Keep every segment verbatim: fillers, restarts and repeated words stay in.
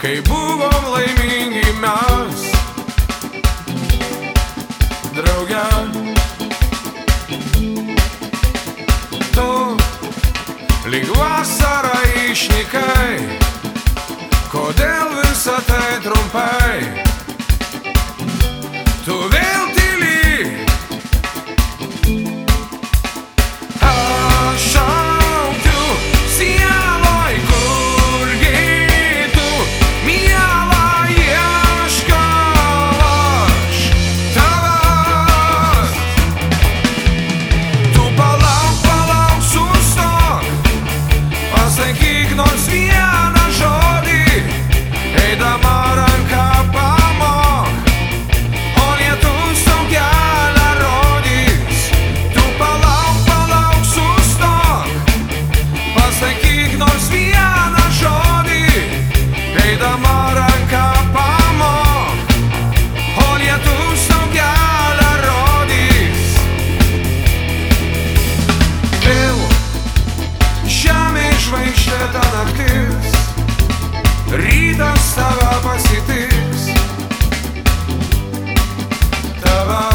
kai buvom laimingi mes drauge. Tu lyg vasara išnykai, kodėl visa tai trumpai? Tu vėl tyli, aš šaukiu sieloj, kurgi tu, miela, ieškau aš tavęs. Tu palauk, palauk, sustok, pasakyk nors vieną žodį, eidama ranką pamok, o lietus tau kelią rodys. Tu palauk, palauk, sustok, pasakyk nors vieną žodį, eidama ranką pamok, o lietus tau kelią rodys. Vėl žemė žvaigždėta naktis, rytas tave pasitiks, tave.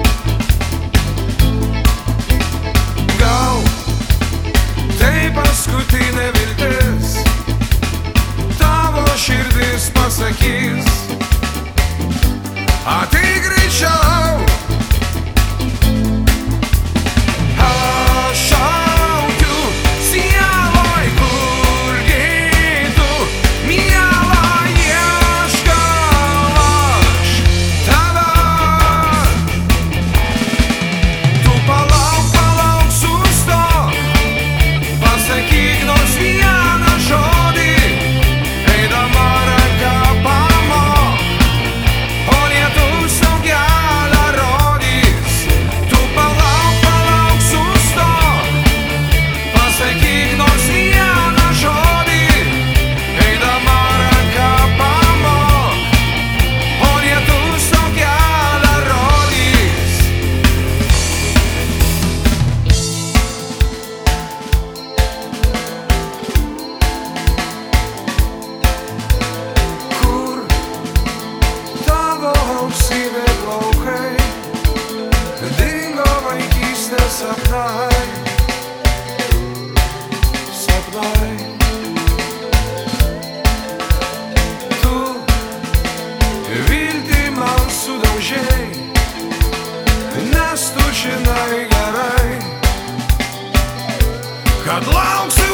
Gal tai paskutinė viltis, tavo širdis pasakys, ateik greičiau. Aš šaukiu sieloj, kurgi tu, miela, ieškau aš tavęs. Tu palauk, palauk, sustok, pasakyk nors vieną žodį, eidama ranką pamok, o lietus tau kelią rodys. Tu palauk, palauk, sustok, pasakyk nors vieną žodį, eidama ranką pamok, o lietus tau kelią rodys. Kur tavo ausyvė plaukai, dingo vaikystės sapnai, sapnai. Tu viltį man sudaužei, nes tu žinai gerai, kad lauksiu